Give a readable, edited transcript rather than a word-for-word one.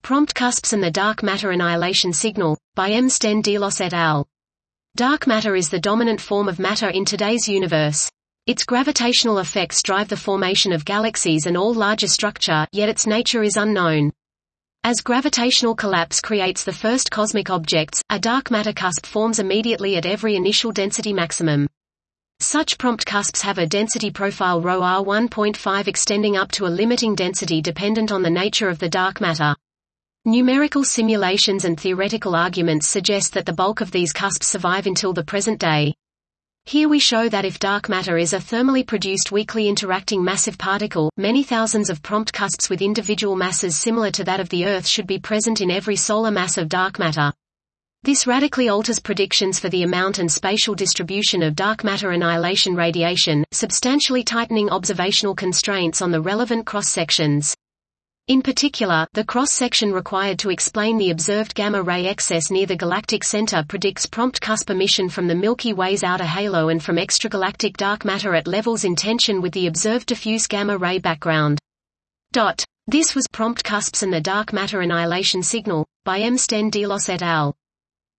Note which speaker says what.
Speaker 1: Prompt cusps and the dark matter annihilation signal, by M. Sten Delos et al. Dark matter is the dominant form of matter in today's universe. Its gravitational effects drive the formation of galaxies and all larger structure, yet its nature is unknown. As gravitational collapse creates the first cosmic objects, a dark matter cusp forms immediately at every initial density maximum. Such prompt cusps have a density profile ρr 1.5 extending up to a limiting density dependent on the nature of the dark matter. Numerical simulations and theoretical arguments suggest that the bulk of these cusps survive until the present day. Here we show that if dark matter is a thermally produced weakly interacting massive particle, many thousands of prompt cusps with individual masses similar to that of the Earth should be present in every solar mass of dark matter. This radically alters predictions for the amount and spatial distribution of dark matter annihilation radiation, substantially tightening observational constraints on the relevant cross-sections. In particular, the cross-section required to explain the observed gamma-ray excess near the galactic center predicts prompt cusp emission from the Milky Way's outer halo and from extragalactic dark matter at levels in tension with the observed diffuse gamma-ray background. This was Prompt Cusps and the Dark Matter Annihilation Signal, by M. Sten Delos et al.